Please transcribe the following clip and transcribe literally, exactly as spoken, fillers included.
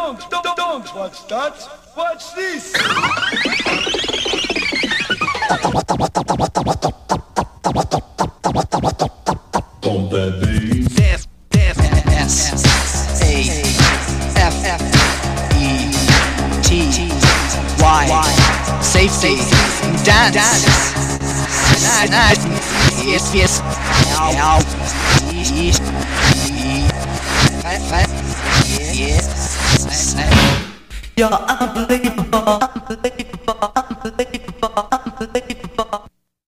don't, don't, don't watch that. Watch this. Bump that bass. F F S A F F E T Y Safety Dance. Yes, yes. Now, yes. You're unbelievable, unbelievable.